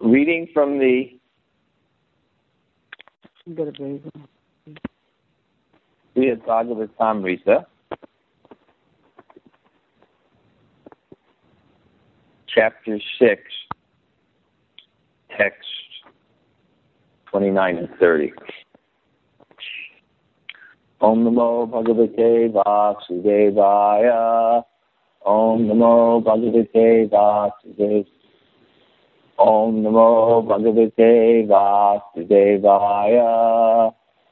Reading from the Srimad Bhagavatamrita, Chapter 6, text 29 and 30. Om Namo Bhagavate Vasudevaya. Om Namo Bhagavate Vasudevaya. Om Namo Bhagavate Vasudevaya.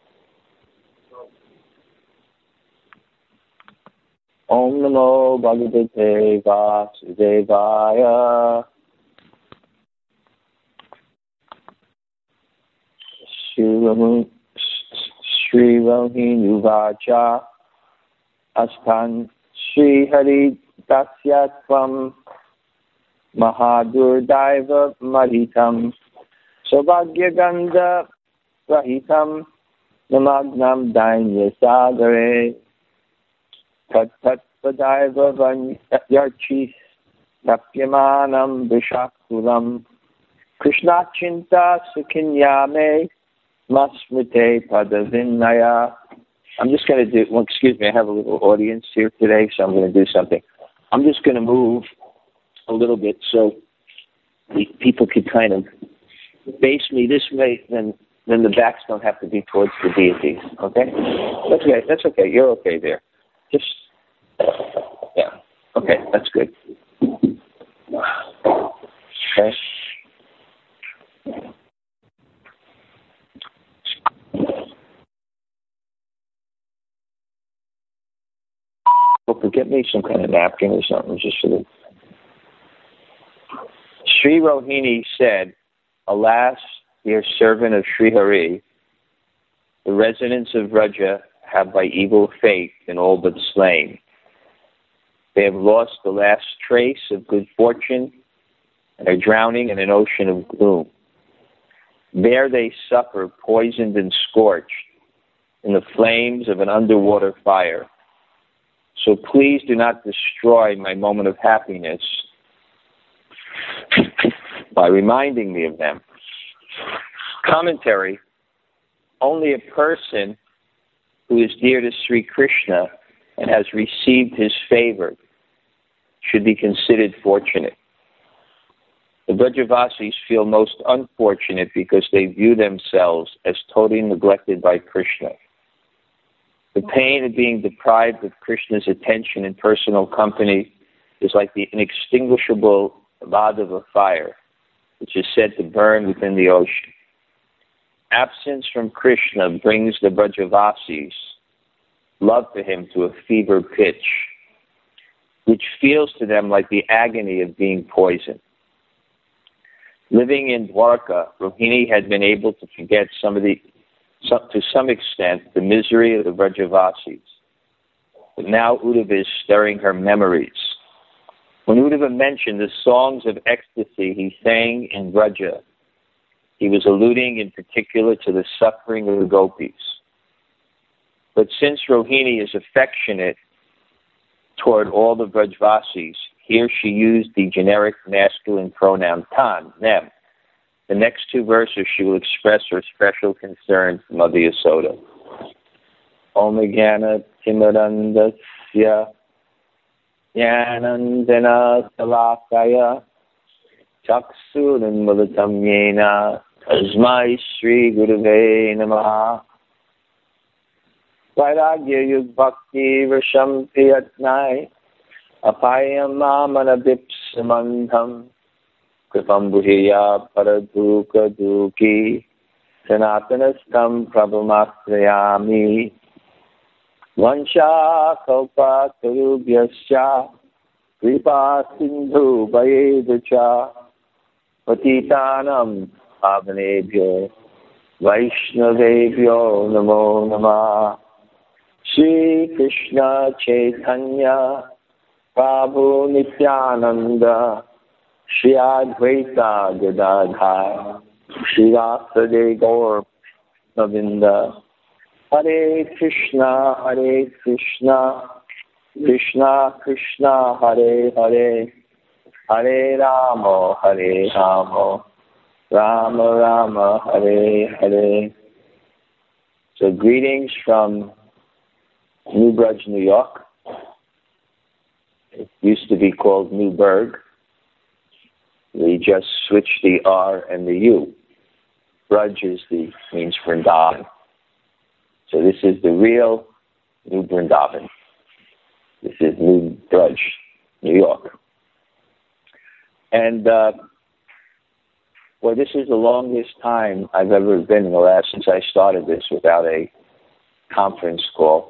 Om Namo Bhagavate Vasudevaya. Shri Rohini Vacha Astan Shri Hari Dasyatvam Mahadurdaiva Maritam Sobhagyaganda Rahitam Namagnam Dainya Sagare Tat Tat Padaiva Vanyarchis Napyamanam Vishakulam Krishna Chinta Sukhinyame Masmrite Padavinaya. I'm just going to do, well, excuse me, I have a little audience here today, so I'm going to do something. I'm just going to move a little bit so the people can kind of face me this way, then the backs don't have to be towards the deities, okay? That's okay, you're okay there. Just, yeah, okay, that's good. Okay. Well, get me some kind of napkin or something, just so that. Sri Rohini said, "Alas, dear servant of Sri Hari, the residents of Vraja have by evil fate been all but slain. They have lost the last trace of good fortune and are drowning in an ocean of gloom. There they suffer, poisoned and scorched in the flames of an underwater fire. So please do not destroy my moment of happiness by reminding me of them." Commentary: only a person who is dear to Sri Krishna and has received his favor should be considered fortunate. The Brajavasis feel most unfortunate because they view themselves as totally neglected by Krishna. The pain of being deprived of Krishna's attention and personal company is like the inextinguishable Vadava fire, which is said to burn within the ocean. Absence from Krishna brings the Brajavasis love for him to a fever pitch, which feels to them like the agony of being poisoned. Living in Dwarka, Rohini had been able to forget to some extent, the misery of the Brajavasis. But now Uddhava is stirring her memories. When Uddhava mentioned the songs of ecstasy he sang in Vraja, he was alluding in particular to the suffering of the gopis. But since Rohini is affectionate toward all the Brajavasis, here she used the generic masculine pronoun tan, them. The next two verses she will express her special concern for Mother Yasoda. Om Jnana Timirandasya Jnanandana Salakaya Chaksuranmulatam Yena Tasmai Shri Gurave Namaha Vairagya Yug Bhakti Vrisham Priyatnai Apayam Amanabipsamandham Kripam Buhiya Paraduka Duki Sanatanastam Prabhamastrayami Vansha Kalpa Tarubhyascha Kripa Sindhu Vayeducha Patitanam Pavanebhyo Vaishnavebhyo Namo Namah Shri Krishna Chaitanya Prabhu Nityananda Shri Advaita Gadadhar Shri Rasade Gaur Navinda Hare Krishna Krishna Krishna Hare Hare Hare Rama Rama Rama, Hare Hare. So greetings from Newbridge, New York. It used to be called Newburgh. We just switched the R and the U. Brudge means Vrindavan. So this is the real New Vrindavan. This is New Brudge, New York. And this is the longest time I've ever been since I started this without a conference call.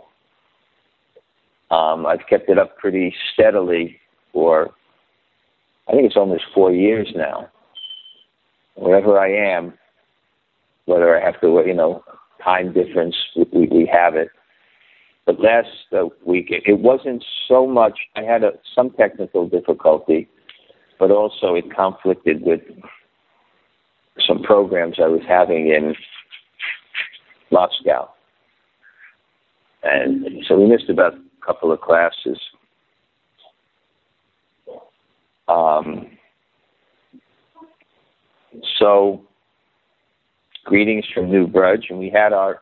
I've kept it up pretty steadily for, I think it's almost 4 years now. Wherever I am, whether I have to, time difference, we have it. But last week, it wasn't so much, I had some technical difficulty, but also it conflicted with some programs I was having in Moscow. And so we missed about a couple of classes. So, greetings from New Brudge, and we had our,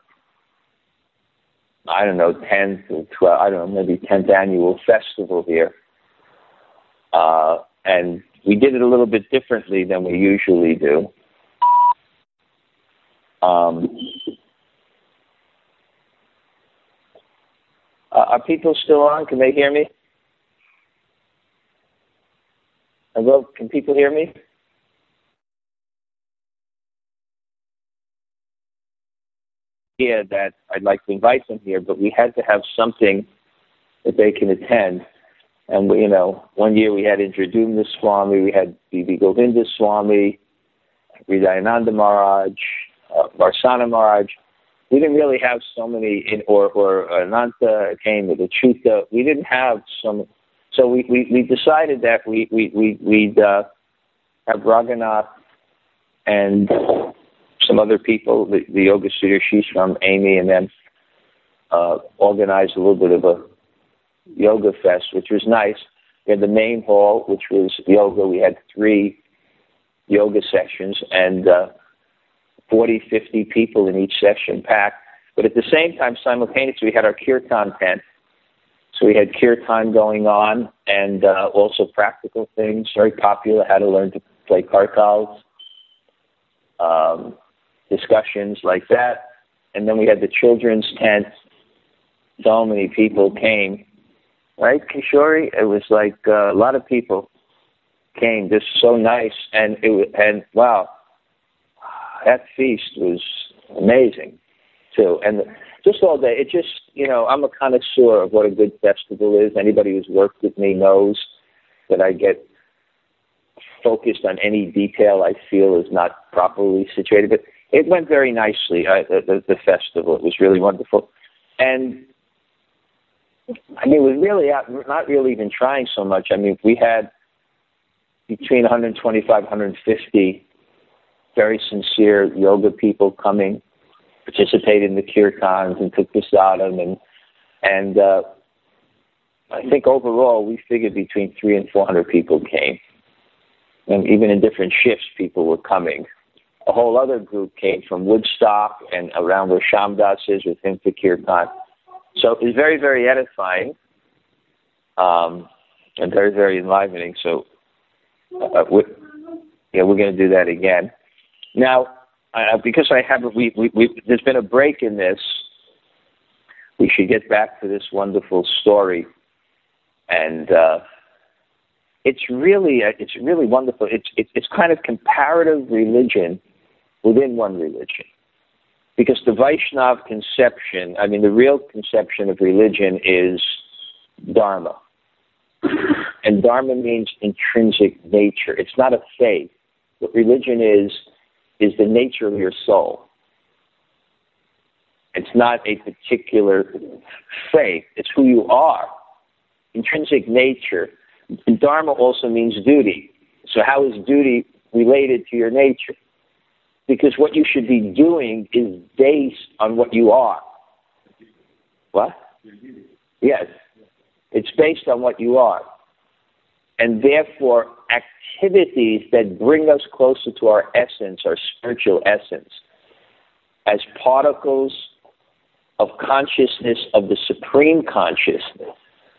10th or 12th, maybe 10th annual festival here. And we did it a little bit differently than we usually do. Are people still on? Can they hear me? Hello, can people hear me? Yeah, that I'd like to invite them here, but we had to have something that they can attend. And we, 1 year we had Indradyumna Swami, we had B.B. Govinda Swami, Hridayananda Maharaj, Varsana Maharaj. We didn't really have so many, or Ananta came with Achyuta. We didn't have some. So we decided that we'd have Raghunath and some other people, the Yoga Sudhir from Amy, and then organize a little bit of a yoga fest, which was nice. We had the main hall, which was yoga. We had 3 yoga sessions and 40, 50 people in each session packed. But at the same time, simultaneously, we had our kirtan tent. So we had kirtan going on and also practical things, very popular, how to learn to play kartals. Discussions like that. And then we had the children's tent. So many people came. Right, Kishori? It was like a lot of people came. Just so nice. And wow, that feast was amazing, too. And just all day, it just, I'm a connoisseur of what a good festival is. Anybody who's worked with me knows that I get focused on any detail I feel is not properly situated. But it went very nicely, the festival. It was really wonderful. And, it was really not really even trying so much. We had between 125, 150 very sincere yoga people coming, participated in the kirtans and took prasadam. And I think overall we figured between 300 and 400 people came. And even in different shifts, people were coming. A whole other group came from Woodstock and around where Shamdas is with him to kirtan. So it was very, very edifying and very, very enlivening. So we're going to do that again. Now, because there's been a break in this, we should get back to this wonderful story. And it's really wonderful. It's kind of comparative religion within one religion. Because the Vaishnava conception, the real conception of religion is dharma. And dharma means intrinsic nature. It's not a faith. What religion is the nature of your soul. It's not a particular faith. It's who you are. Intrinsic nature. And dharma also means duty. So how is duty related to your nature? Because what you should be doing is based on what you are. What? Yes. It's based on what you are. And therefore, activities that bring us closer to our essence, our spiritual essence, as particles of consciousness of the supreme consciousness,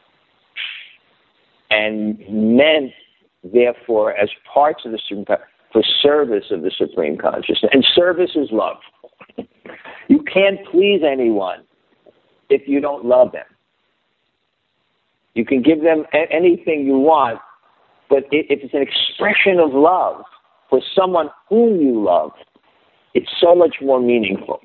and meant, therefore, as parts of the supreme for service of the supreme consciousness. And service is love. You can't please anyone if you don't love them. You can give them anything you want, but if it's an expression of love for someone whom you love, it's so much more meaningful.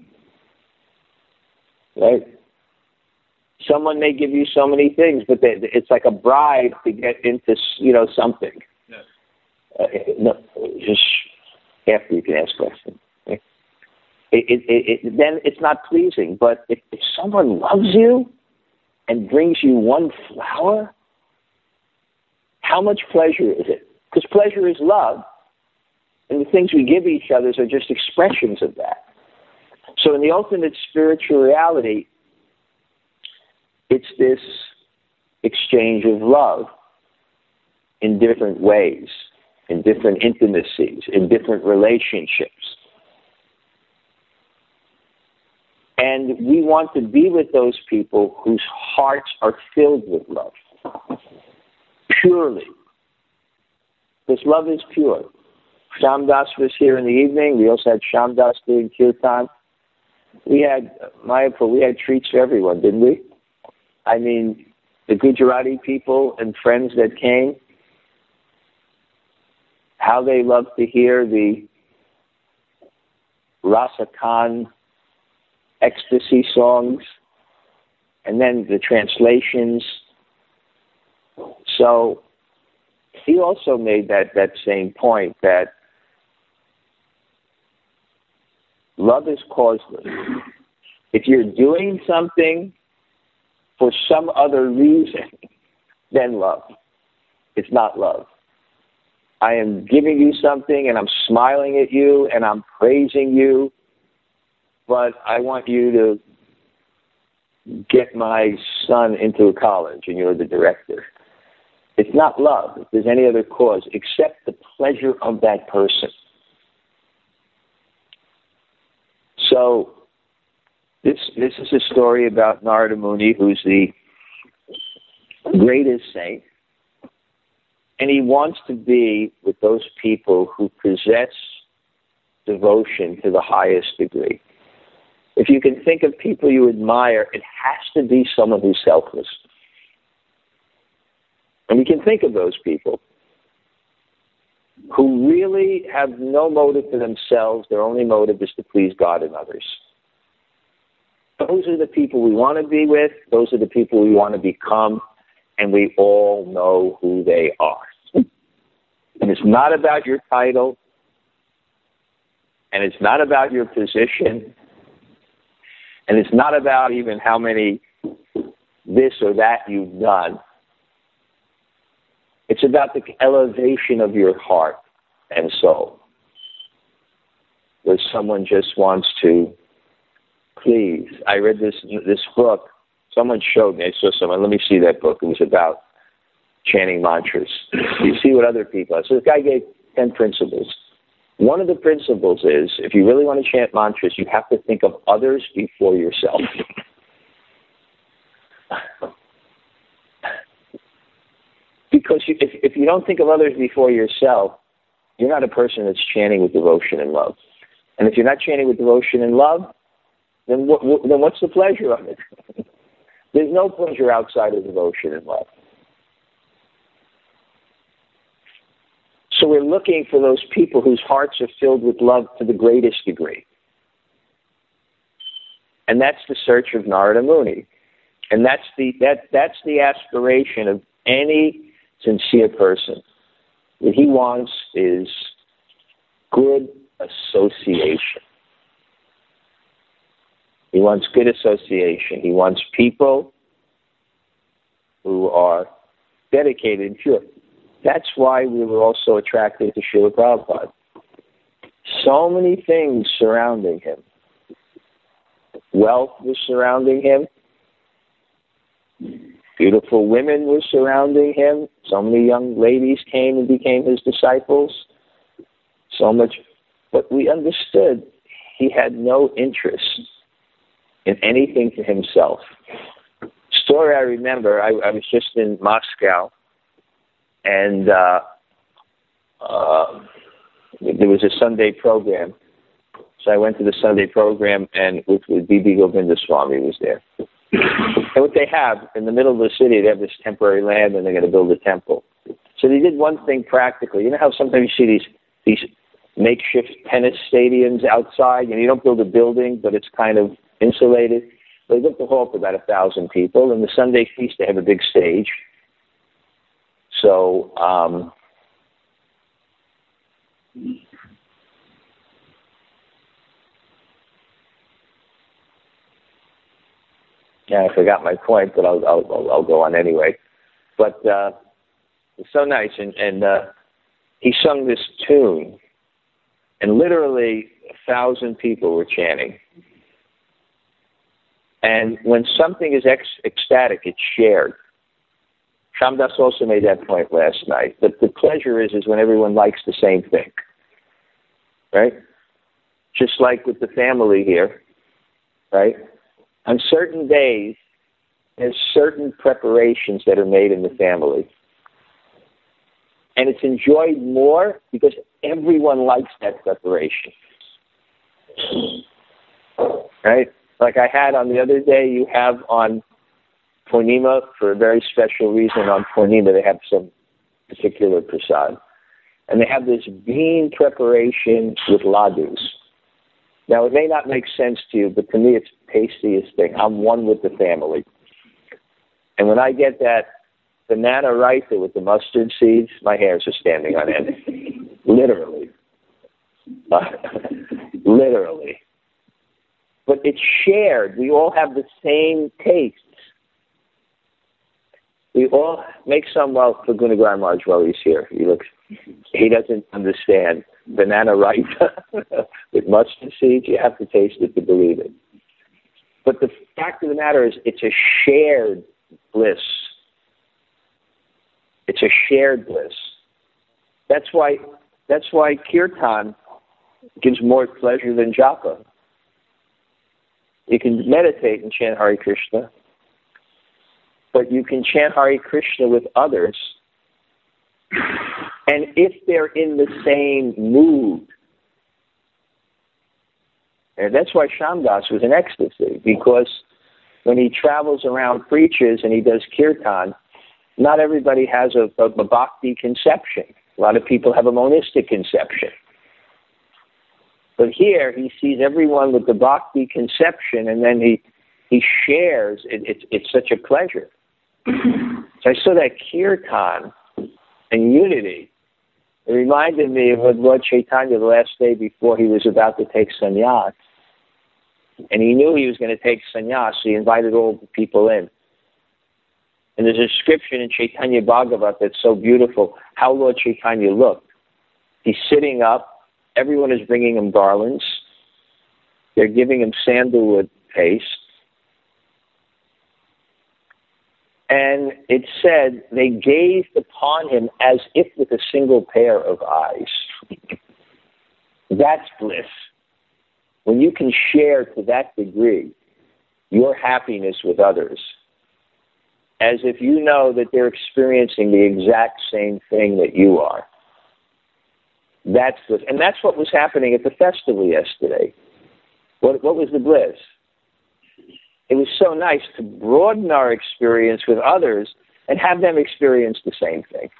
Right? Someone may give you so many things, but it's like a bribe to get into, something. No, just after you can ask questions. Then it's not pleasing. But if someone loves you and brings you one flower, how much pleasure is it? Because pleasure is love, and the things we give each other are just expressions of that. So in the ultimate spiritual reality, it's this exchange of love in different ways, in different intimacies, in different relationships. And we want to be with those people whose hearts are filled with love, purely. Because love is pure. Shamdas was here in the evening. We also had Shamdas doing kirtan. We had Mayapur. We had treats for everyone, didn't we? I mean, the Gujarati people and friends that came, how they loved to hear the Rasakan ecstasy songs, and then the translations. So he also made that same point, that love is causeless. If you're doing something for some other reason than love, it's not love. I am giving you something and I'm smiling at you and I'm praising you, but I want you to get my son into a college and you're the director. It's not love if there's any other cause except the pleasure of that person. So this is a story about Narada Muni, who's the greatest saint, and he wants to be with those people who possess devotion to the highest degree. If you can think of people you admire, it has to be someone who's selfless. And we can think of those people who really have no motive for themselves. Their only motive is to please God and others. Those are the people we want to be with. Those are the people we want to become. And we all know who they are. And it's not about your title. And it's not about your position. And it's not about even how many this or that you've done. It's about the elevation of your heart and soul. Where someone just wants to please. I read this book. Someone showed me. I saw someone. Let me see that book. It was about chanting mantras. You see what other people are. So this guy gave 10 principles. One of the principles is, if you really want to chant mantras, you have to think of others before yourself. Because if you don't think of others before yourself, you're not a person that's chanting with devotion and love. And if you're not chanting with devotion and love, then what's the pleasure of it? There's no pleasure outside of devotion and love. So we're looking for those people whose hearts are filled with love to the greatest degree. And that's the search of Narada Muni. And that's the aspiration of any sincere person. What he wants is good association. He wants good association. He wants people who are dedicated and pure. That's why we were also attracted to Srila Prabhupada. So many things surrounding him. Wealth was surrounding him. Beautiful women were surrounding him. So many young ladies came and became his disciples. So much. But we understood he had no interest in anything to himself. Story I remember, I was just in Moscow, and there was a Sunday program. So I went to the Sunday program, and with B.B. Govindaswamy was there. And what they have, in the middle of the city, they have this temporary land, and they're going to build a temple. So they did one thing practically. You know how sometimes you see these makeshift tennis stadiums outside, and you don't build a building, but it's kind of insulated? They built the hall for about 1,000 people, and the Sunday feast, they have a big stage. So, yeah, I forgot my point, but I'll go on anyway. But it's so nice, and he sung this tune, and literally 1,000 people were chanting. And when something is ecstatic, it's shared. Shamdas also made that point last night. But the pleasure is when everyone likes the same thing, right? Just like with the family here, right? On certain days, there's certain preparations that are made in the family. And it's enjoyed more because everyone likes that preparation. Right? Like I had on the other day, you have on Purnima, for a very special reason, on Purnima they have some particular prasad. And they have this bean preparation with ladus. Now, it may not make sense to you, but to me, it's the tastiest thing. I'm one with the family. And when I get that banana raita with the mustard seeds, my hairs are standing on end. Literally. Literally. But it's shared. We all have the same tastes. We all make some, well, for Gunagar Maharaj while he's here. He doesn't understand banana raita with mustard seeds. You have to taste it to believe it. But the fact of the matter is, it's a shared bliss. It's a shared bliss. That's why kirtan gives more pleasure than japa. You can meditate and chant Hare Krishna, but you can chant Hare Krishna with others. And if they're in the same mood, and that's why Shamdas was in ecstasy, because when he travels around, preaches, and he does kirtan, not everybody has a bhakti conception. A lot of people have a monistic conception. But here, he sees everyone with the bhakti conception, and then he shares. It's such a pleasure. So I saw that kirtan and unity. It reminded me of Lord Chaitanya the last day before he was about to take sannyas. And he knew he was going to take sannyas, so he invited all the people in. And there's a description in Chaitanya Bhagavat that's so beautiful, how Lord Chaitanya looked. He's sitting up. Everyone is bringing him garlands. They're giving him sandalwood paste. And it said they gazed upon him as if with a single pair of eyes. That's bliss. When you can share to that degree your happiness with others, as if you know that they're experiencing the exact same thing that you are. That's bliss. And that's what was happening at the festival yesterday. What was the bliss? It was so nice to broaden our experience with others and have them experience the same thing.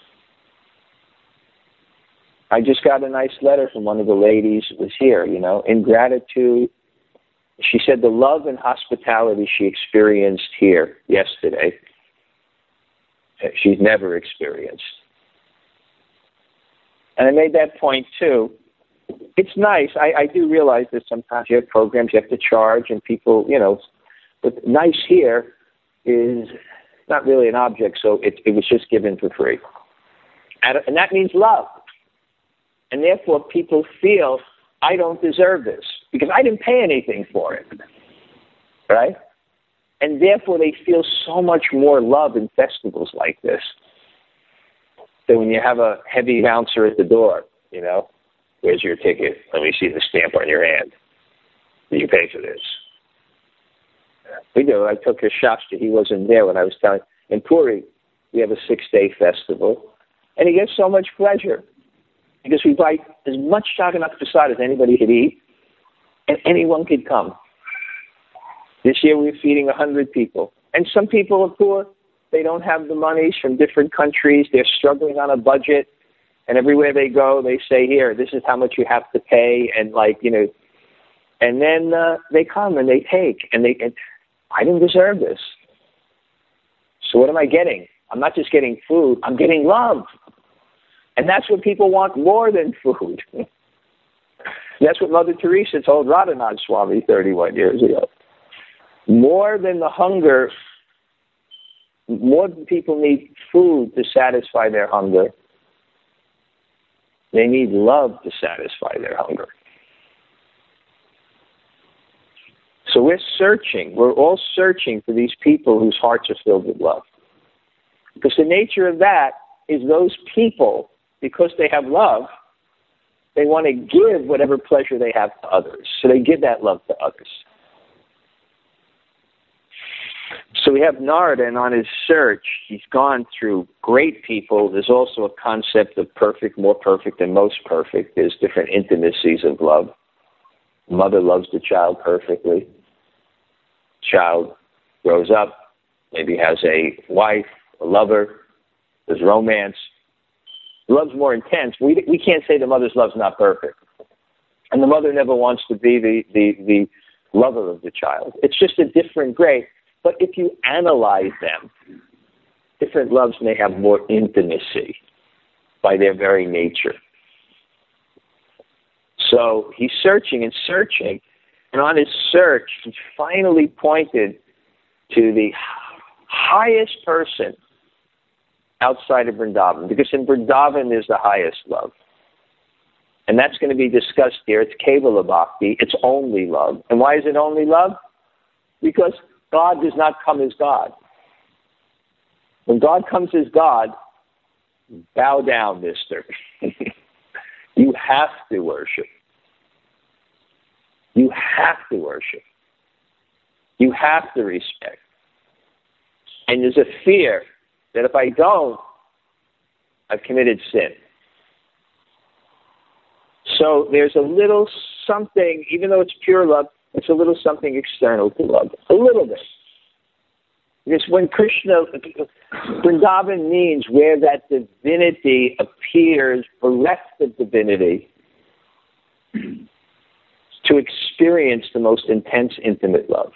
I just got a nice letter from one of the ladies who was here, in gratitude. She said the love and hospitality she experienced here yesterday, she's never experienced. And I made that point too. It's nice. I do realize that sometimes you have programs you have to charge and people, but nice here is not really an object, so it was just given for free. And that means love. And therefore people feel, I don't deserve this because I didn't pay anything for it. Right? And therefore, they feel so much more love in festivals like this than when you have a heavy bouncer at the door, you know. Where's your ticket? Let me see the stamp on your hand. Did you pay for this? We do. I took a Shasta. He wasn't there when I was telling. In Puri, we have a 6-day festival. And he gets so much pleasure because we buy as much Jagannath Prasad as anybody could eat, and anyone could come. This year we're feeding 100 people. And some people are poor. They don't have the monies from different countries. They're struggling on a budget. And everywhere they go, they say, here, this is how much you have to pay. And like, you know, and then they come and they take. And I didn't deserve this. So what am I getting? I'm not just getting food. I'm getting love. And that's what people want more than food. That's what Mother Teresa told Radhanath Swami 31 years ago. More than the hunger, more than people need food to satisfy their hunger, they need love to satisfy their hunger. So we're all searching for these people whose hearts are filled with love. Because the nature of that is those people, because they have love, they want to give whatever pleasure they have to others. So they give that love to others. So we have Narada, and on his search, he's gone through great people. There's also a concept of perfect, more perfect, and most perfect. There's different intimacies of love. Mother loves the child perfectly. Child grows up, maybe has a wife, a lover. There's romance. Love's more intense. We can't say the mother's love's not perfect. And the mother never wants to be the lover of the child. It's just a different grade. But if you analyze them, different loves may have more intimacy by their very nature. So he's searching and searching, and on his search, he finally pointed to the highest person outside of Vrindavan, because in Vrindavan is the highest love. And that's going to be discussed here. It's Kevala Bhakti. It's only love. And why is it only love? Because God does not come as God. When God comes as God, bow down, mister. You have to worship. You have to worship. You have to respect. And there's a fear that if I don't, I've committed sin. So there's a little something, even though it's pure love, it's a little something external to love. A little bit. Because when Krishna, Vrindavan means where that divinity appears, bereft of divinity, to experience the most intense, intimate love.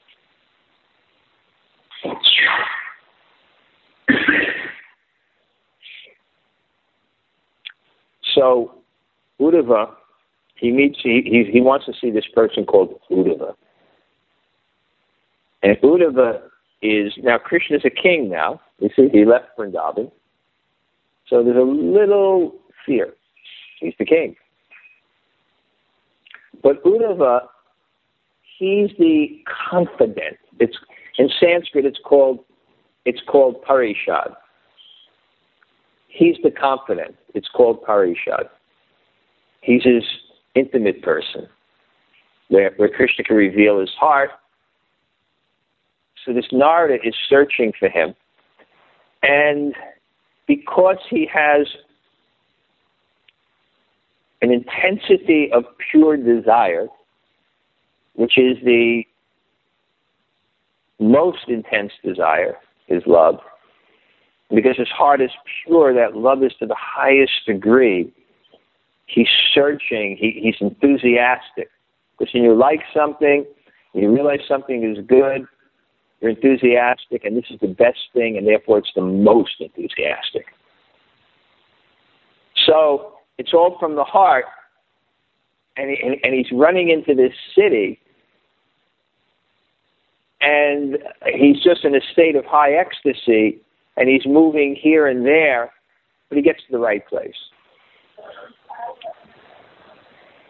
So, Uddhava, he wants to see this person called Uddhava. And Uddhava is, now Krishna's a king now. You see, he left Vrindavan. So there's a little fear. He's the king. But Uddhava, he's the confident. It's in Sanskrit it's called Parishad. He's the confident. It's called Parishad. He's his intimate person, where Krishna can reveal his heart. So this Narada is searching for him. And because he has an intensity of pure desire, which is the most intense desire, is love. Because his heart is pure, that love is to the highest degree. He's searching, he's enthusiastic. Because when you like something, you realize something is good, you're enthusiastic, and this is the best thing, and therefore it's the most enthusiastic. So it's all from the heart, and he's running into this city, and he's just in a state of high ecstasy, and he's moving here and there, but he gets to the right place.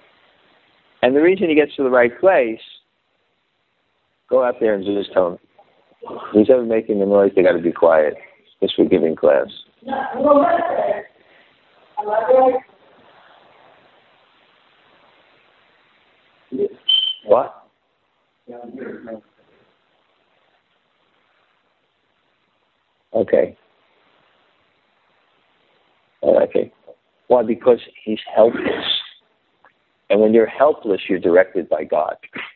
And the reason he gets to the right place, go out there and just tell him, Who's ever making the noise, they got to be quiet. It's for giving class. What? Okay. Okay. Why? Because he's helpless. And when you're helpless, you're directed by God.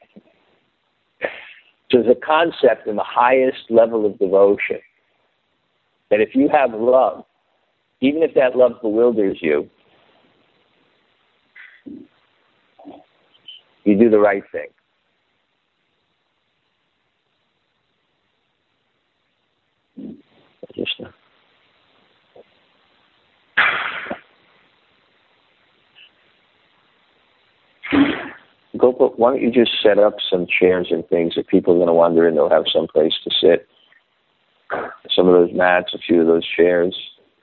So there's a concept in the highest level of devotion that if you have love, even if that love bewilders you, you do the right thing. Why don't you just set up some chairs and things that people are going to wander in, they'll have some place to sit. Some of those mats, a few of those chairs.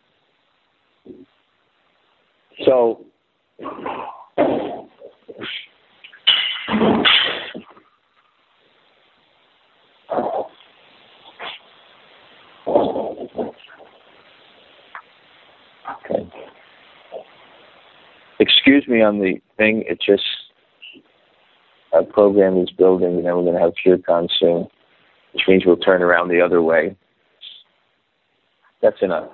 So, okay. Excuse me on the thing, it's just our program is building, and then we're going to have kirtan soon, which means we'll turn around the other way. That's enough.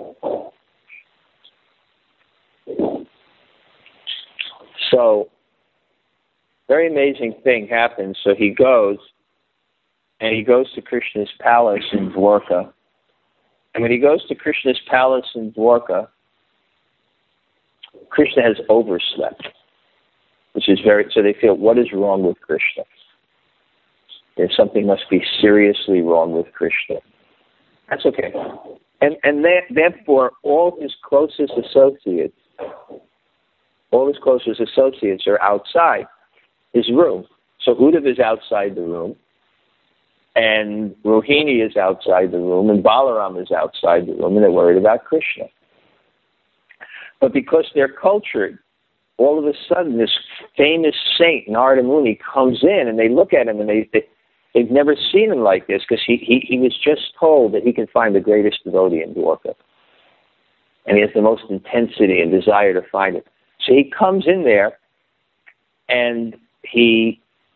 So, very amazing thing happens. So he goes to Krishna's palace in Dwarka. And when he goes to Krishna's palace in Dwarka, Krishna has overslept. Which is so they feel, what is wrong with Krishna? There's something must be seriously wrong with Krishna. That's okay. And therefore, all his closest associates are outside his room. So Uddhava is outside the room, and Rohini is outside the room, and Balaram is outside the room, and they're worried about Krishna. But because they're cultured, all of a sudden, this famous saint, Narada Muni, comes in, and they look at him, and they've never seen him like this, because he was just told that he can find the greatest devotee in Dwarka. And he has the most intensity and desire to find it. So he comes in there, and he's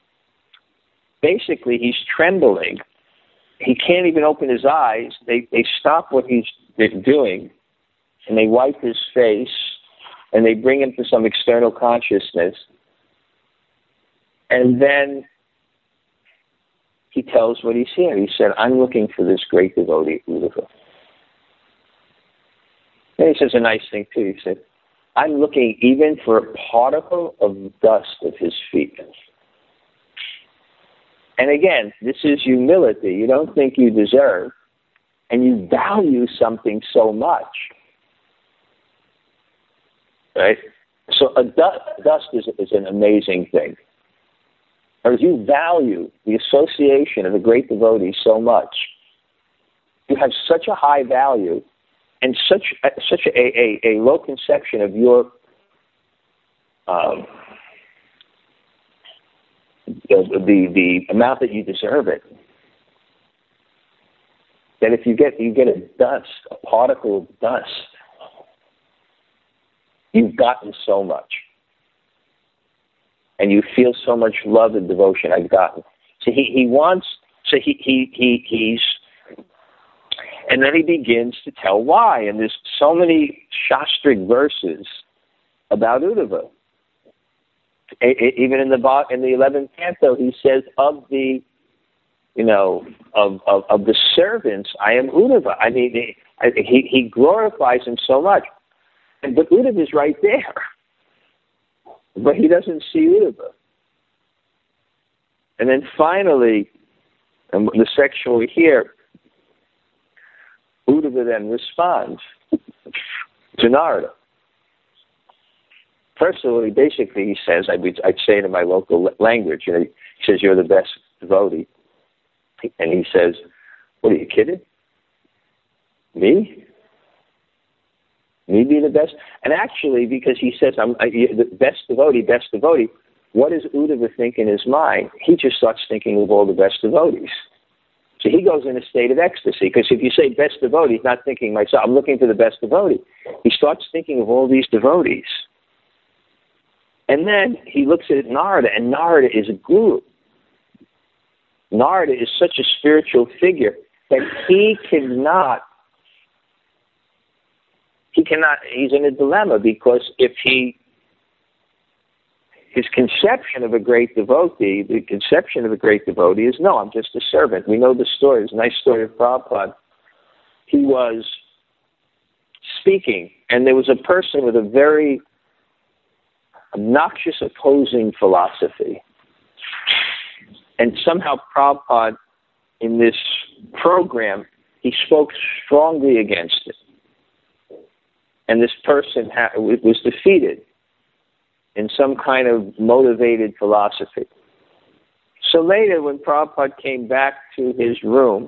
trembling. He can't even open his eyes. They stop what he's doing, and they wipe his face, and they bring him to some external consciousness. And then he tells what he's here. He said, I'm looking for this great devotee, Uddhava. And he says a nice thing too. He said, I'm looking even for a particle of dust of his feet. And again, this is humility. You don't think you deserve, and you value something so much. Right? So a dust is an amazing thing. Or you value the association of a great devotee so much. You have such a high value and such a low conception of your the amount that you deserve it. That if you get a particle of dust, you've gotten so much. And you feel so much love and devotion. I've gotten. So he's, and then he begins to tell why. And there's so many Shastric verses about Uddhava. Even in the 11th canto, he says, of the servants, I am Uddhava. I mean, he glorifies him so much. But Uddhava is right there. But he doesn't see Uddhava. And then finally, the section over here, Uddhava then responds to Narada. First of all, he says, I'd say it in my local language, he says, you're the best devotee. And he says, what, are you kidding? Me? Me be the best? And actually, because he says, I'm the best devotee, what does Uddhava think in his mind? He just starts thinking of all the best devotees. So he goes in a state of ecstasy, because if you say best devotee, he's not thinking myself, I'm looking for the best devotee. He starts thinking of all these devotees. And then he looks at Narada, and Narada is a guru. Narada is such a spiritual figure that he's in a dilemma, because if his conception of a great devotee, is, no, I'm just a servant. We know the story. It's a nice story of Prabhupada. He was speaking, and there was a person with a very obnoxious opposing philosophy. And somehow Prabhupada, in this program, he spoke strongly against it. And this person was defeated in some kind of motivated philosophy. So later, when Prabhupada came back to his room,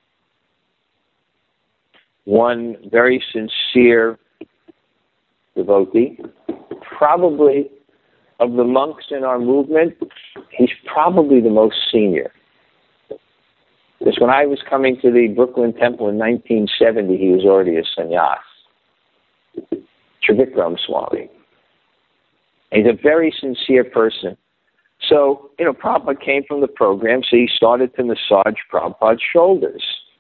one very sincere devotee, probably of the monks in our movement, he's probably the most senior. Because when I was coming to the Brooklyn Temple in 1970, he was already a sannyas. Trivikram Swami. He's a very sincere person. So, Prabhupada came from the program, so he started to massage Prabhupada's shoulders.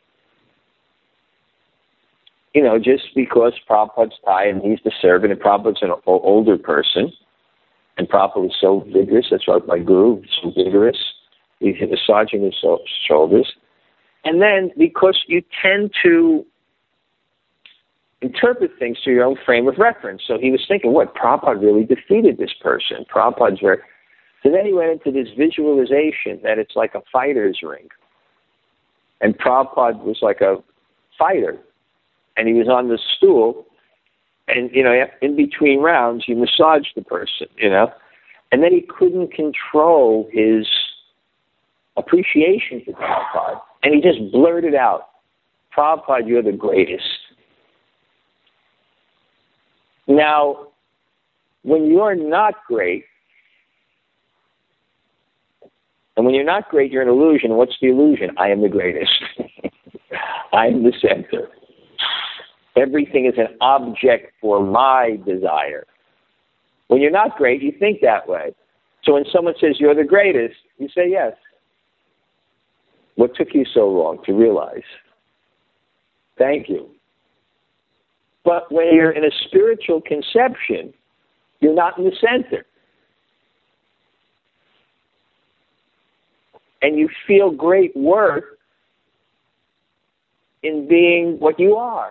Just because Prabhupada's tired and he's the servant, and Prabhupada's an older person, and Prabhupada was so vigorous, that's why my guru was so vigorous, he's massaging his shoulders. And then, because you tend to interpret things to your own frame of reference. So he was thinking, Prabhupada really defeated this person. Prabhupada's very... So then he went into this visualization that it's like a fighter's ring. And Prabhupada was like a fighter. And he was on the stool. And, in between rounds, you massaged the person, And then he couldn't control his appreciation for Prabhupada. And he just blurted out, Prabhupada, you're the greatest. Now, when you're not great, and when you're not great, you're an illusion. What's the illusion? I am the greatest. I am the center. Everything is an object for my desire. When you're not great, you think that way. So when someone says you're the greatest, you say yes. What took you so long to realize? Thank you. But when you're in a spiritual conception, you're not in the center. And you feel great worth in being what you are,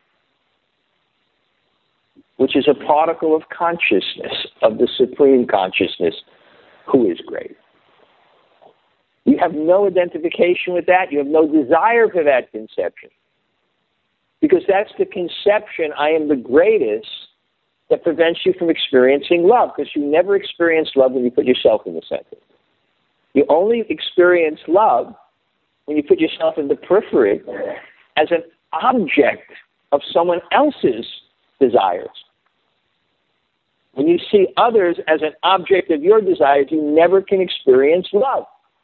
which is a particle of consciousness, of the supreme consciousness, who is great. You have no identification with that. You have no desire for that conception. Because that's the conception, I am the greatest, that prevents you from experiencing love. Because you never experience love when you put yourself in the center. You only experience love when you put yourself in the periphery as an object of someone else's desires. When you see others as an object of your desires, you never can experience love.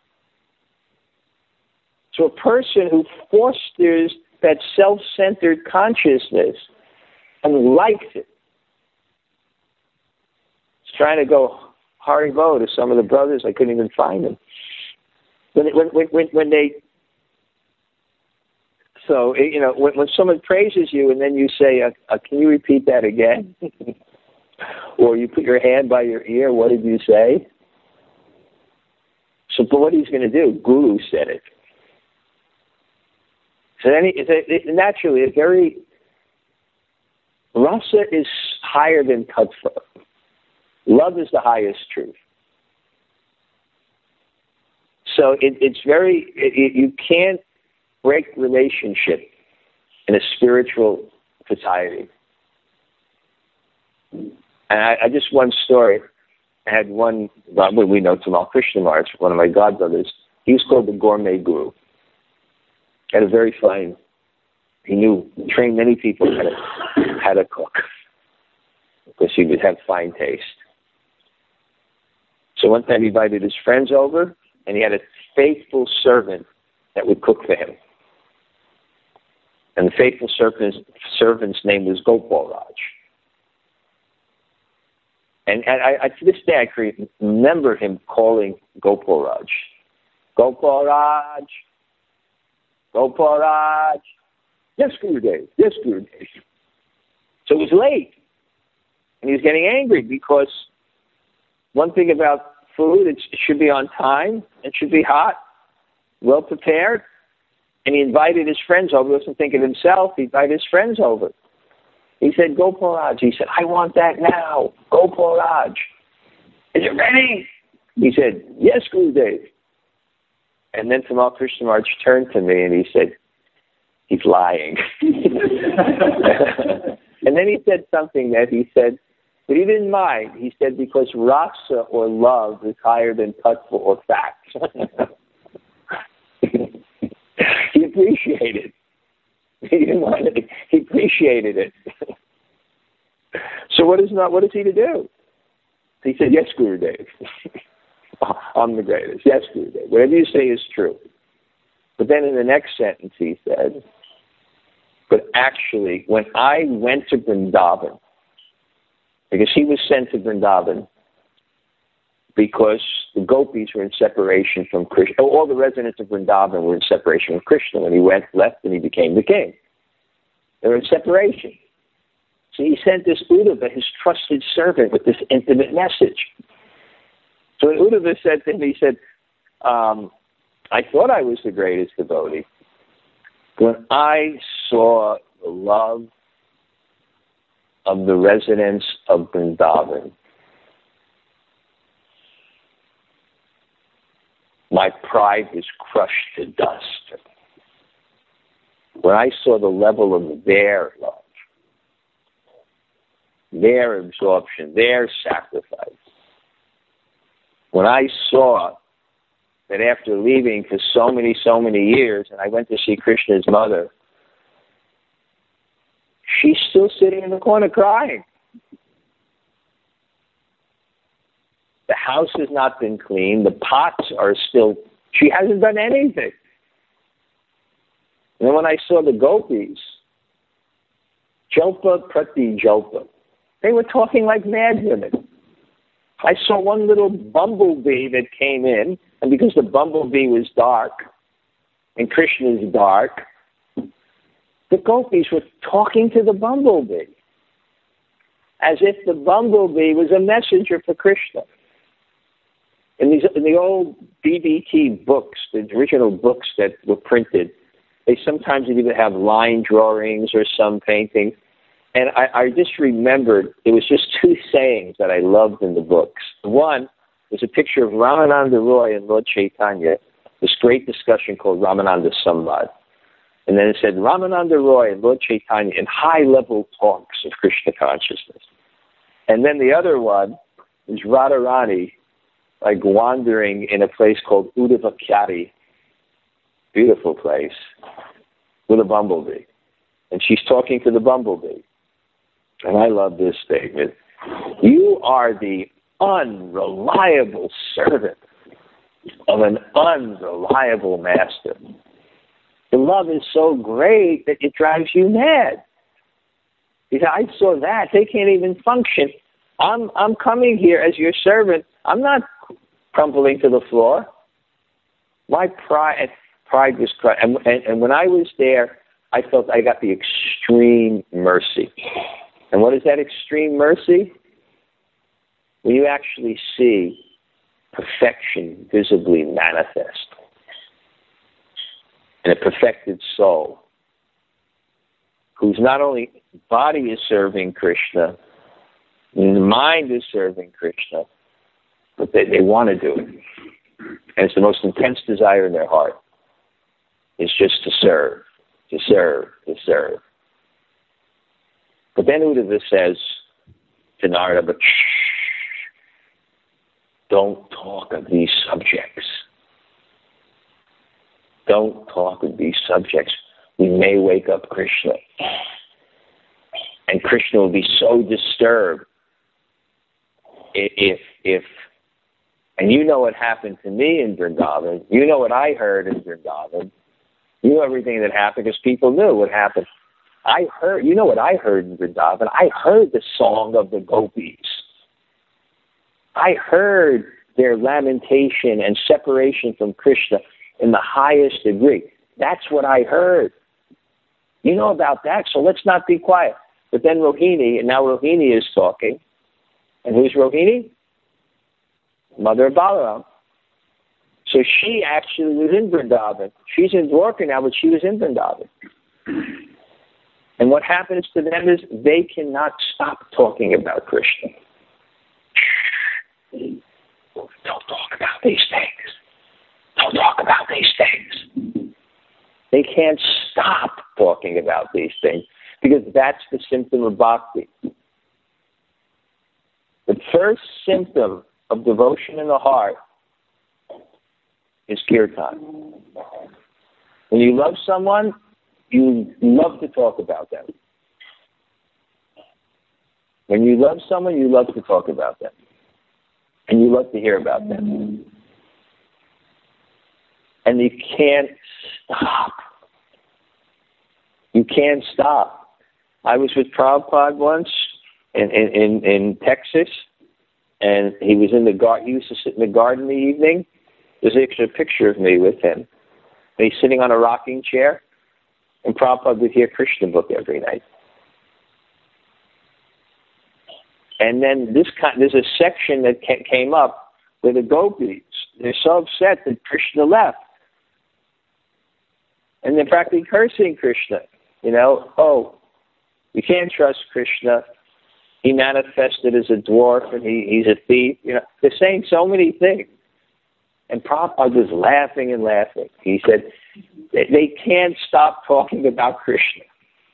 So a person who fosters that self-centered consciousness and likes it. It's trying to go Haribo to some of the brothers. I couldn't even find them. When someone praises you and then you say, can you repeat that again? Or you put your hand by your ear, what did you say? So but what he's going to do, Guru said it. So then naturally, rasa is higher than tattva. Love is the highest truth. So you can't break relationship in a spiritual society. And I just one story. I had one, we know Tamal Krishnamurti, one of my godbrothers. He was called the Gourmet Guru. Had a very fine, trained many people how to cook. Because he would have fine taste. So one time he invited his friends over, and he had a faithful servant that would cook for him. And the faithful servant's name was Gopal Raj. And I to this day, I can remember him calling Gopal Raj. Gopal Raj. Gopal Raj. Yes, Gurudev. Yes, Gurudev. So it was late. And he was getting angry because one thing about food, it should be on time. It should be hot, well prepared. And he invited his friends over. He wasn't thinking of himself. He invited his friends over. He said, Gopal Raj. He said, I want that now. Gopal Raj. Is it ready? He said, yes, Gurudev. And then Tamal Krishnamurti turned to me and he said, he's lying. And then he said something that he said, but he didn't mind. He said, because rasa or love is higher than tattva or fact. He appreciated it. He didn't want it. He appreciated it. So what is he to do? He said, yes, Gurudev. I'm the greatest. Yes, Gurudev. Whatever you say is true. But then in the next sentence he said, but actually, when I went to Vrindavan, because he was sent to Vrindavan because the gopis were in separation from Krishna. All the residents of Vrindavan were in separation from Krishna when he left and he became the king. They were in separation. So he sent this Uddhava, his trusted servant, with this intimate message. So when Uddhava said to him, he said, I thought I was the greatest devotee. When I saw the love of the residents of Vrindavan, my pride was crushed to dust. When I saw the level of their love, their absorption, their sacrifice, when I saw that after leaving for so many years, and I went to see Krishna's mother, she's still sitting in the corner crying. The house has not been cleaned. The pots are still, she hasn't done anything. And then when I saw the gopis, Jopa Prati Jopa, they were talking like mad women. I saw one little bumblebee that came in, and because the bumblebee was dark, and Krishna is dark, the gopis were talking to the bumblebee, as if the bumblebee was a messenger for Krishna. In the old BBT books, the original books that were printed, they sometimes would either have line drawings or some paintings. And I just remembered, it was just two sayings that I loved in the books. One was a picture of Ramananda Roy and Lord Chaitanya, this great discussion called Ramananda Samvad. And then it said Ramananda Roy and Lord Chaitanya in high-level talks of Krishna consciousness. And then the other one is Radharani, like wandering in a place called Uddavakyari, beautiful place, with a bumblebee. And she's talking to the bumblebee. And I love this statement. You are the unreliable servant of an unreliable master. The love is so great that it drives you mad. He said, I saw that. They can't even function. I'm coming here as your servant. I'm not crumbling to the floor. My pride was crushed. And when I was there, I felt I got the extreme mercy. And what is that extreme mercy? When you actually see perfection visibly manifest in a perfected soul whose not only body is serving Krishna, and the mind is serving Krishna, but they want to do it. And it's the most intense desire in their heart. It's just to serve, to serve, to serve. But then Uddhava says to Narada, but shh, don't talk of these subjects. Don't talk of these subjects. We may wake up Krishna. And Krishna will be so disturbed if and you know what happened to me in Vrindavan. You know what I heard in Vrindavan. You know everything that happened because people knew what happened. I heard, you know what I heard in Vrindavan? I heard the song of the gopis. I heard their lamentation and separation from Krishna in the highest degree. That's what I heard. You know about that, so let's not be quiet. But then Rohini, and now Rohini is talking. And who's Rohini? Mother of Balaram. So she actually was in Vrindavan. She's in Dwarka now, but she was in Vrindavan. And what happens to them is they cannot stop talking about Krishna. Don't talk about these things. Don't talk about these things. They can't stop talking about these things because that's the symptom of bhakti. The first symptom of devotion in the heart is kirtan. When you love someone, you love to talk about them. When you love someone, you love to talk about them. And you love to hear about them. And you can't stop. You can't stop. I was with Prabhupada once in Texas, and he was in the garden. He used to sit in the garden in the evening. There's actually a picture of me with him. And he's sitting on a rocking chair, and Prabhupada would hear Krishna book every night. And then there's a section that came up where the gopis, they're so upset that Krishna left. And they're practically cursing Krishna. You know, oh, you can't trust Krishna. He manifested as a dwarf and he's a thief. You know, they're saying so many things. And Prabhupada was laughing and laughing. He said, they can't stop talking about Krishna.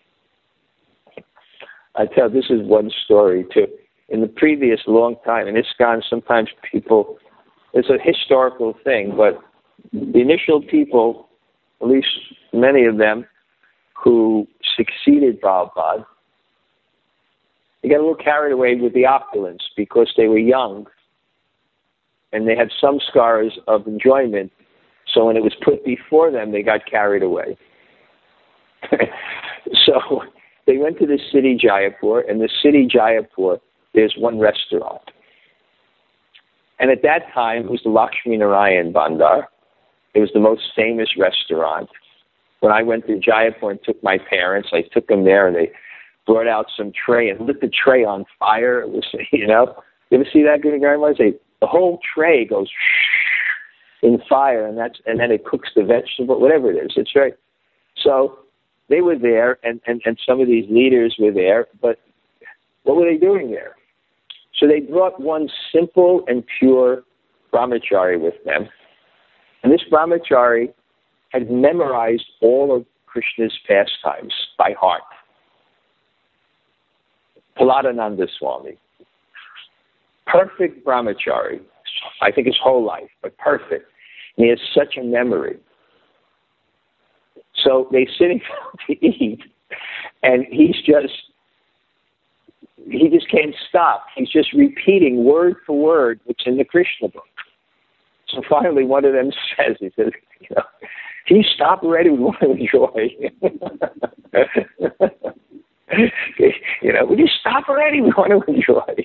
I tell this is one story too. In the previous long time, in ISKCON, sometimes people, it's a historical thing, but the initial people, at least many of them, who succeeded Prabhupada, they got a little carried away with the opulence because they were young and they had some scars of enjoyment. So when it was put before them, they got carried away. So they went to the city Jaipur, and the city Jaipur, there's one restaurant. And at that time, it was the Lakshmi Narayan Bandar. It was the most famous restaurant. When I went to Jaipur and took my parents, I took them there, and they brought out some tray and lit the tray on fire. It was, you know, you ever see that, Guru Maharaj? The whole tray goes in fire, and then it cooks the vegetable, whatever it is. It's right. So they were there, and some of these leaders were there, but what were they doing there? So they brought one simple and pure brahmachari with them. And this brahmachari had memorized all of Krishna's pastimes by heart. Paladananda Swami. Perfect brahmachari. I think his whole life, but perfect. And he has such a memory. So they're sitting down to eat, and he just can't stop. He's just repeating word for word what's in the Krishna book. So finally one of them says, he says, you know, can you stop already? We want to enjoy. You know, will you stop already? We want to enjoy.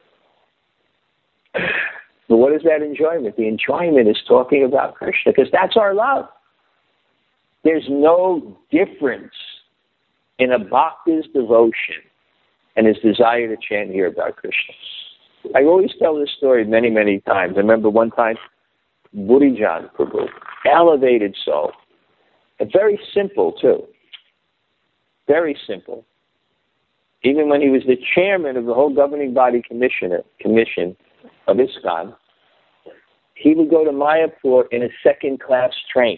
But what is that enjoyment? The enjoyment is talking about Krishna, because that's our love. There's no difference in a bhakta's devotion and his desire to chant and hear about Krishna. I always tell this story many, many times. I remember one time, Burijan Prabhu, elevated soul, and very simple too. Very simple. Even when he was the chairman of the whole governing body commission of ISKCON, he would go to Mayapur in a second-class train.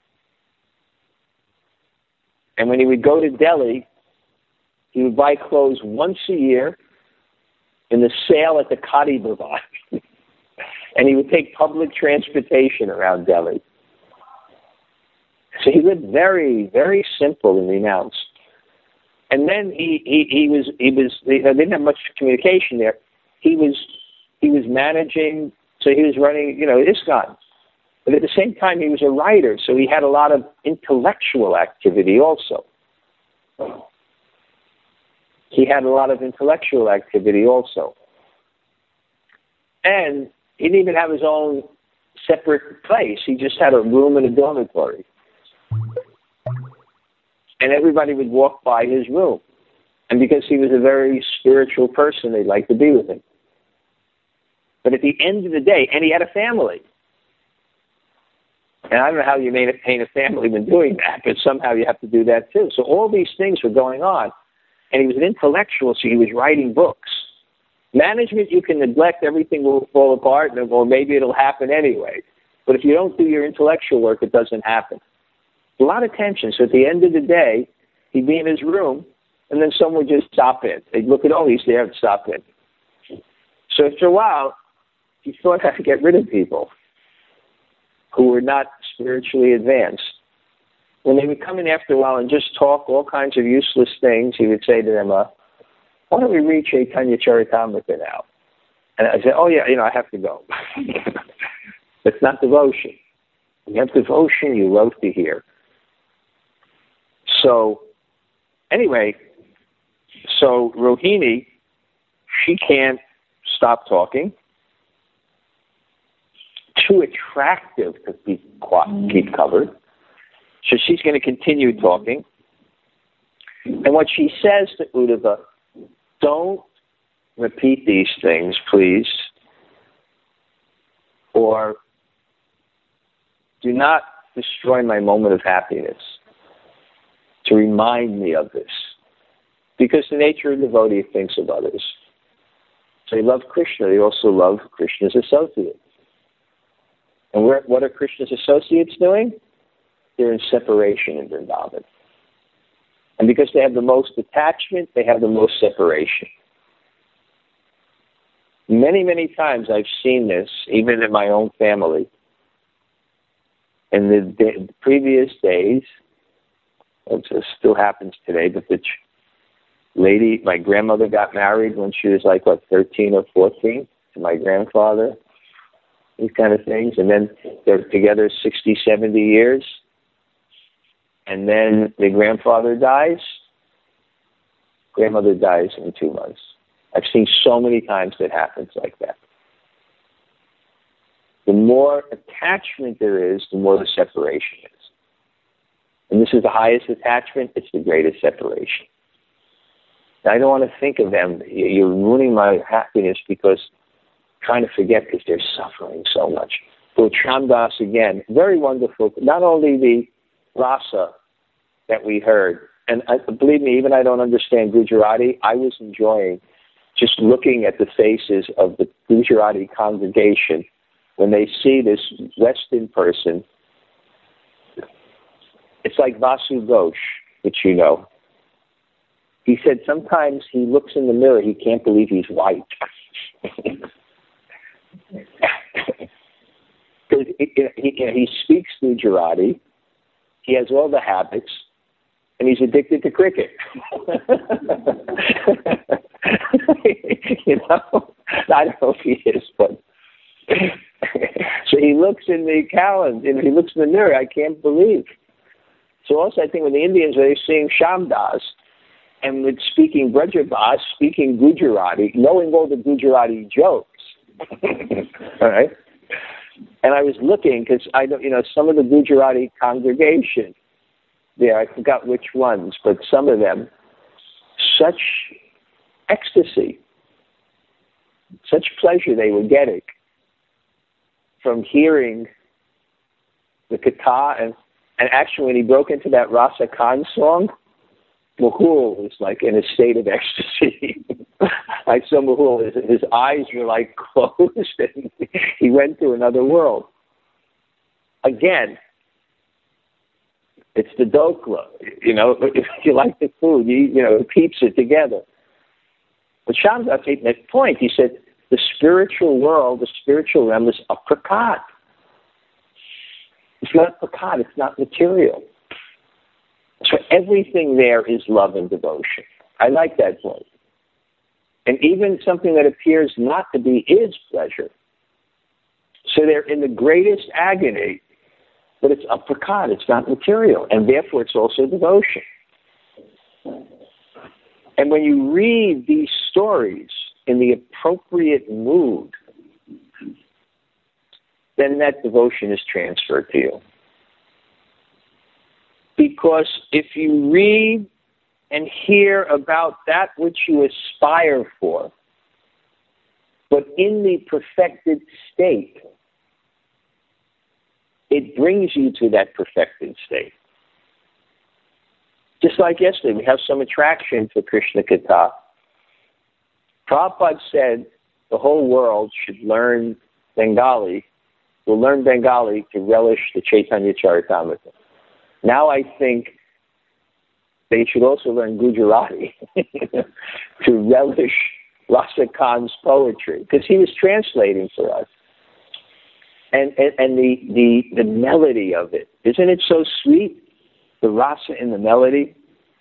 And when he would go to Delhi, he would buy clothes once a year in the sale at the Khadi Bhavan. And he would take public transportation around Delhi. So he lived very, very simple and renounced. And then they didn't have much communication there. He was managing, so he was running, ISKCON. But at the same time, he was a writer, so he had a lot of intellectual activity also. And he didn't even have his own separate place. He just had a room in a dormitory. And everybody would walk by his room. And because he was a very spiritual person, they'd like to be with him. But at the end of the day, and he had a family. And I don't know how you maintain a family when doing that, but somehow you have to do that too. So all these things were going on. And he was an intellectual, so he was writing books. Management, you can neglect, everything will fall apart, or maybe it'll happen anyway. But if you don't do your intellectual work, it doesn't happen. A lot of tension. So at the end of the day, he'd be in his room, and then someone would just stop in. They'd look at, oh, he's there, and stop in. So after a while, he thought how to get rid of people who were not spiritually advanced. When they would come in after a while and just talk all kinds of useless things, he would say to them, why don't we read Chaitanya Charitamrita now? And I said, oh, yeah, I have to go. It's not devotion. When you have devotion, you love to hear. So, anyway, so Rohini, she can't stop talking. Too attractive to keep covered. So she's going to continue talking. And what she says to Uddhava, don't repeat these things, please, or do not destroy my moment of happiness to remind me of this. Because the nature of the devotee thinks of others. So they love Krishna, they also love Krishna's associates. And what are Krishna's associates doing? They're in separation in Vrindavan. And because they have the most attachment, they have the most separation. Many, many times I've seen this, even in my own family. In the previous days, it still happens today, but the lady, my grandmother got married when she was 13 or 14 to my grandfather, these kind of things. And then they're together 60, 70 years. And then the grandfather dies. Grandmother dies in 2 months. I've seen so many times that happens like that. The more attachment there is, the more the separation is. And this is the highest attachment, it's the greatest separation. Now, I don't want to think of them. You're ruining my happiness because I'm trying to forget because they're suffering so much. So Shyamdas, again, very wonderful. Not only the rasa that we heard, and believe me, even I don't understand Gujarati, I was enjoying just looking at the faces of the Gujarati congregation when they see this Western person. It's like Vasu Ghosh, which you know. He said sometimes he looks in the mirror, he can't believe he's white. Because he speaks Gujarati, he has all the habits, and he's addicted to cricket. I don't know if he is, but so he looks in the calendar, he looks in the mirror, I can't believe. So also I think when the Indians are seeing Shyamdas, and with speaking Brajabhas, speaking Gujarati, knowing all the Gujarati jokes, all right? And I was looking, because I don't, some of the Gujarati congregation there, I forgot which ones, but some of them, such ecstasy, such pleasure they were getting from hearing the katha, and actually when he broke into that Rasa Khan song, Mehul was in a state of ecstasy. I saw Mehul, his eyes were closed, and he went to another world. Again, it's the dokla, if you like the food, you eat, the pizza together. But Shyamdas made that point. He said, the spiritual world, the spiritual realm is a prakat. It's not prakat, it's not material. So everything there is love and devotion. I like that point. And even something that appears not to be is pleasure. So they're in the greatest agony, but it's uppercut, it's not material, and therefore it's also devotion. And when you read these stories in the appropriate mood, then that devotion is transferred to you. Because if you read and hear about that which you aspire for, but in the perfected state, it brings you to that perfected state. Just like yesterday, we have some attraction to Krishna Katha. Prabhupada said the whole world should learn Bengali, will learn Bengali to relish the Chaitanya Charitamrita. Now I think they should also learn Gujarati to relish Rasa Khan's poetry, because he was translating for us. And the melody of it, isn't it so sweet? The rasa in the melody.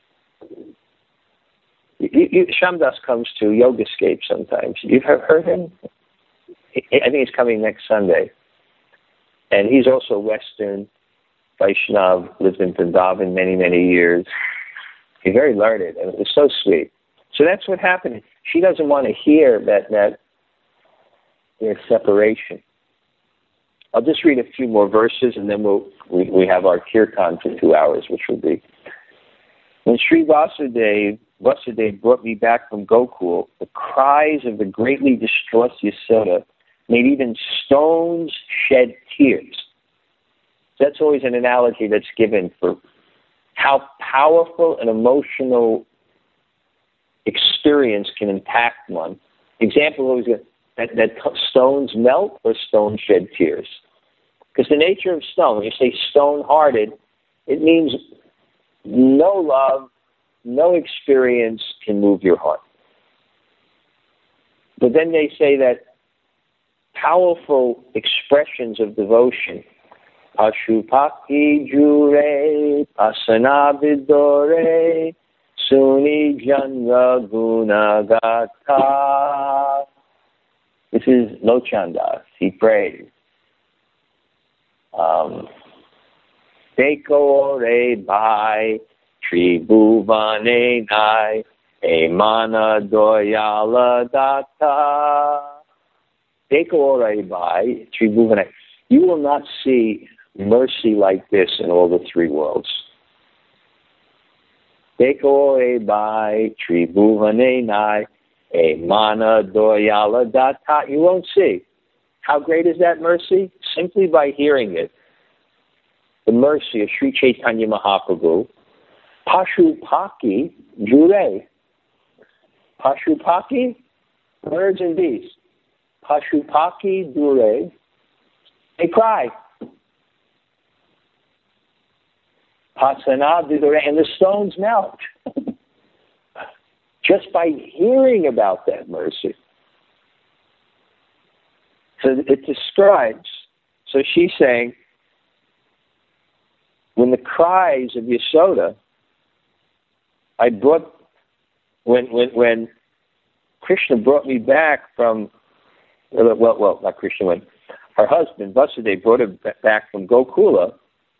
Shamdas comes to Yogascape sometimes. You've heard him? I think he's coming next Sunday. And he's also Western Vaishnav, lived in Vrindavan many, many years. He's very learned, and it was so sweet. So that's what happened. She doesn't want to hear that there's separation. I'll just read a few more verses, and then we have our kirtan for 2 hours, which will be. When Sri Vasudeva brought me back from Gokul, the cries of the greatly distraught Yasoda made even stones shed tears. That's always an analogy that's given for how powerful an emotional experience can impact one. Example always that stones melt or stones shed tears. Because the nature of stone, when you say stone-hearted, it means no love, no experience can move your heart. But then they say that powerful expressions of devotion, Pashupaki jure, pasana vidore, suni janra gunagata. This is Lochandas. He prays. Deko re bai, tribhuvane nai, emana doyala data. Deko re bai, tribhuvane. You will not see mercy like this in all the three worlds. Deko re bai, tribhuvane nai, emana doyala data. You won't see. How great is that mercy? Simply by hearing it. The mercy of Sri Chaitanya Mahaprabhu. Pashupaki jure. Pashupaki, birds and beasts. Pashupaki jure. They cry. Pasana vidure, and the stones melt. Just by hearing about that mercy. So it describes, so she's saying, when the cries of Yasoda, when Krishna brought me back from, not Krishna, when her husband, Vasudeva, brought her back from Gokula,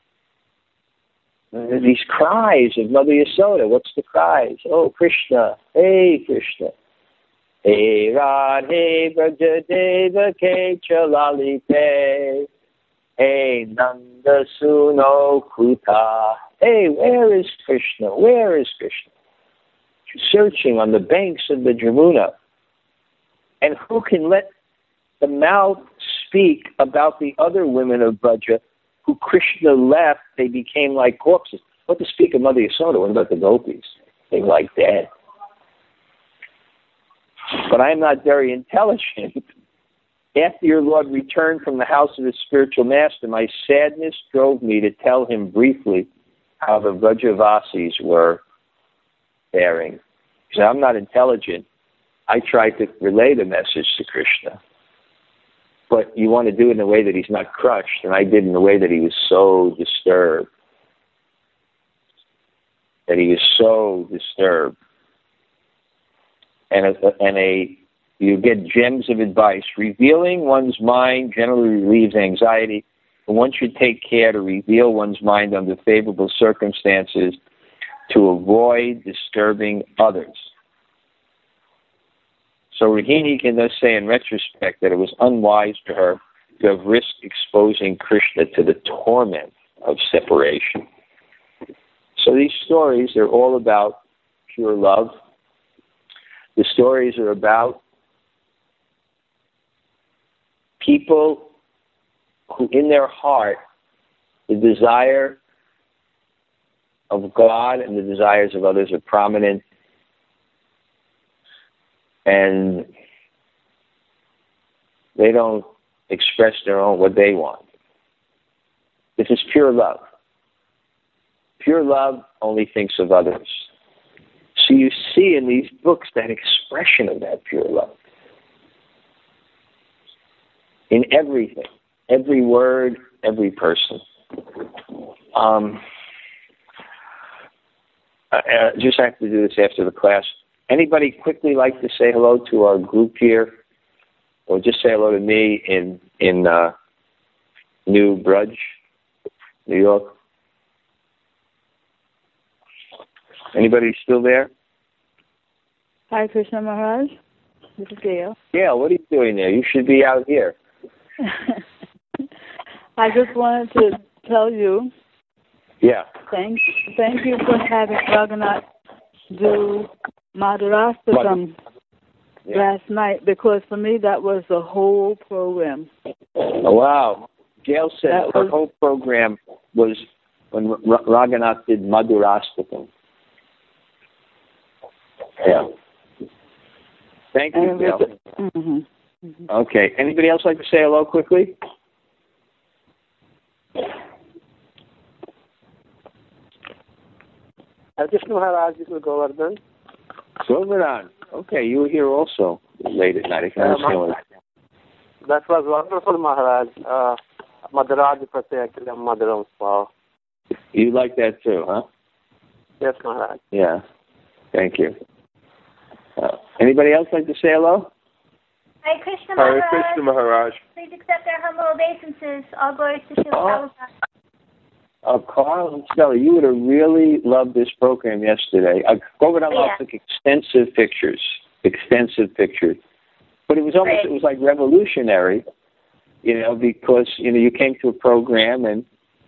these cries of Mother Yasoda, what's the cries? Oh, Krishna, hey, Krishna. Hey Radhe Vrajadeva Ke Chalalite. Hey Nanda Suno Kuta. Hey, where is Krishna? Where is Krishna? Searching on the banks of the Jamuna. And who can let the mouth speak about the other women of Braja who Krishna left? They became like corpses. What to speak of Mother Yasoda? What about the gopis? They were like dead. But I am not very intelligent. After your Lord returned from the house of his spiritual master, my sadness drove me to tell him briefly how the Vrajavasis were faring. He said, I'm not intelligent. I tried to relay the message to Krishna. But you want to do it in a way that he's not crushed, and I did in a way that he was so disturbed. And a You get gems of advice. Revealing one's mind generally relieves anxiety, but one should take care to reveal one's mind under favorable circumstances to avoid disturbing others. So Rohini can thus say in retrospect that it was unwise for her to have risked exposing Krishna to the torment of separation. So these stories are all about pure love. The stories are about people who in their heart, the desire of God and the desires of others are prominent, and they don't express their own what they want. This is pure love. Pure love only thinks of others. So you see in these books that expression of that pure love. In everything, every word, every person. I just have to do this after the class. Anybody quickly like to say hello to our group here? Or just say hello to me in New Bruges, New York? Anybody still there? Hi, Krishna Maharaj. This is Gail. Gail, what are you doing there? You should be out here. I just wanted to tell you. Yeah. Thank you for having Raghunath do Madhurastakam last night, because for me that was the whole program. Oh, wow. Gail said her whole program was when Raghunath did Madhurastakam. Yeah. Thank you, Gail. Mm-hmm. Mm-hmm. Okay. Anybody else like to say hello quickly? Krishna Maharaj, this is Govardhan. Govardhan. Okay, you were here also late at night. I can understand what. That was wonderful, Maharaj. Madhuraj Pratyakila Madhuram Swaha. You like that too, huh? Yes, Maharaj. Yeah. Thank you. Anybody else like to say hello? Hare Krishna Maharaj. Hare Krishna Maharaj. Please accept our humble obeisances. All glories to Srila Prabhupada. Carl and Stella, you would have really loved this program yesterday. Govardhan took extensive pictures. But it was almost, it was like revolutionary, because, you came to a program and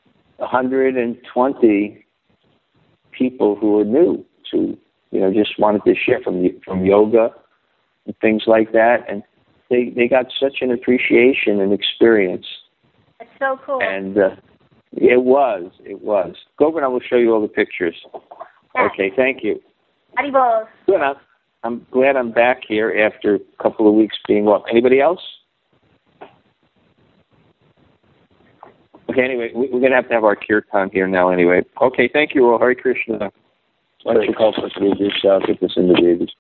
120 people who were new to, just wanted to share from yoga and things like that. And they got such an appreciation and experience. It's so cool. And it was. Govardhan will show you all the pictures. Yes. Okay, thank you. Haribol. Good. I'm glad I'm back here after a couple of weeks being off. Anybody else? Okay, anyway, we're going to have our kirtan here now anyway. Okay, thank you all. Hare Krishna. Why don't you help us read this? Get this in the babies.